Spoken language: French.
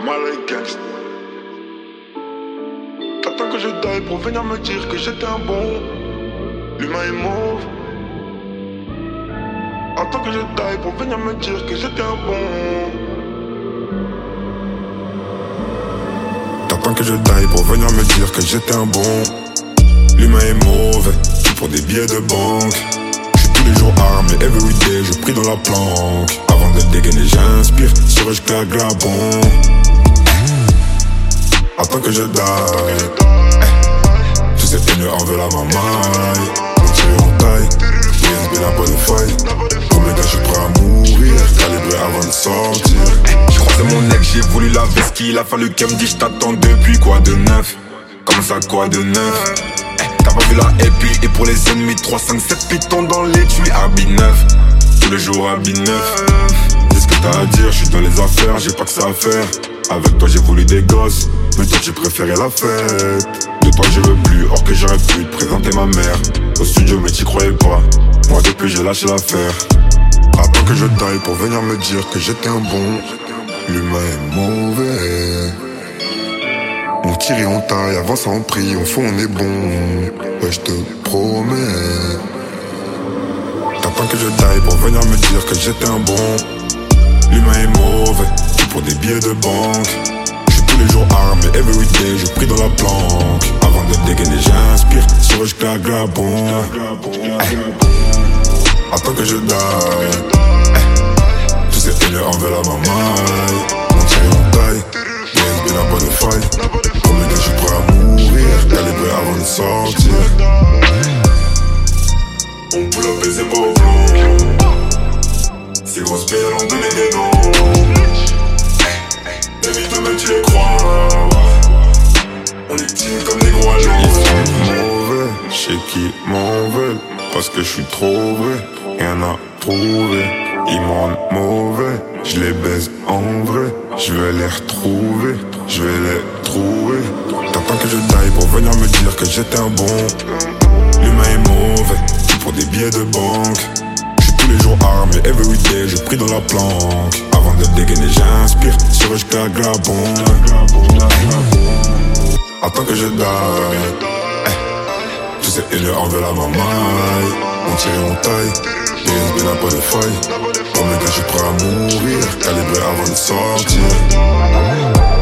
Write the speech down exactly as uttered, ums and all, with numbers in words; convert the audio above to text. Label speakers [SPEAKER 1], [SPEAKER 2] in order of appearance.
[SPEAKER 1] mal et gangsta. T'attends que je die pour venir me dire que j'étais un bon. L'humain est mauve. Attends que je die pour venir me dire que j'étais un bon. T'attends que je die pour venir me dire que j'étais un bon. L'humain est mauvais, tout pour des billets de banque. J'suis tous les jours armé, everyday, je prie dans la planque. Avant de dégainer, j'inspire, sur je claque la bombe. Attends que je die. Tous ces haineux en veulent à ma maille. On tire en taille, B S B la bonne faille. Pour mes gars, j'suis prêt à mourir, calibré avant de sortir.
[SPEAKER 2] J'ai croisé mon ex, j'ai voulu la veste qu'il a fallu qu'elle me dise j't'attends depuis quoi de neuf. Comme ça quoi de neuf. T'as pas vu la épée et pour les ennemis trois, cinq, sept pitons dans l'étui Habit neuf, tous les jours habit neuf. Dis ce que t'as à dire, j'suis dans les affaires, j'ai pas que ça à faire. Avec toi j'ai voulu des gosses, mais toi tu préférais la fête. De toi je veux plus, or que j'aurais pu te présenter ma mère au studio mais t'y croyais pas, moi depuis j'ai lâché l'affaire.
[SPEAKER 1] Attends que je die pour venir me dire que j'étais un bon. L'humain est mauvais. On tire et on taille, avant ça on prie, on fait on est bon. Ouais je te promets. T'attends que je die pour venir me dire que j'étais un bon. L'humain est mauvais, tout pour des billets de banque. J'suis tous les jours armé, everyday, je prie dans la planque. Avant de dégainer j'inspire, sur je claque la bombe. Attends que je die. Tous ces haineux en veulent à ma maille. On tire et on taille, B S B la bonne faille. Pour mes gars j'suis prêt à mourir, calibré avant de sortir.
[SPEAKER 2] On peut la baiser pas au blanc. Ces grosses billes elles ont donné des noms. Évite de me tu les crois. On est team comme des gros agents.
[SPEAKER 1] Ils sont mauvais, j'sais qu'ils m'en veulent. Parce que j'suis trop vrai, rien à prouver. Ils me rendent mauvais, j'les baise en vrai. J'vais les retrouver, j'vais les trouver. T'attends que je die pour venir me dire que j'étais un bon. L'humain est mauvais, tout pour des billets de banque. J'suis tous les jours armé, everyday, je prie dans la planque. Avant de dégainer j'inspire, sur je claque la bombe. Attends que je die. Tous ces haineux en veulent à ma maille. On tire et on taille, B S B n'a pas de faille. Pour mes gars j'suis prêt à mourir, calibré avant de sortir.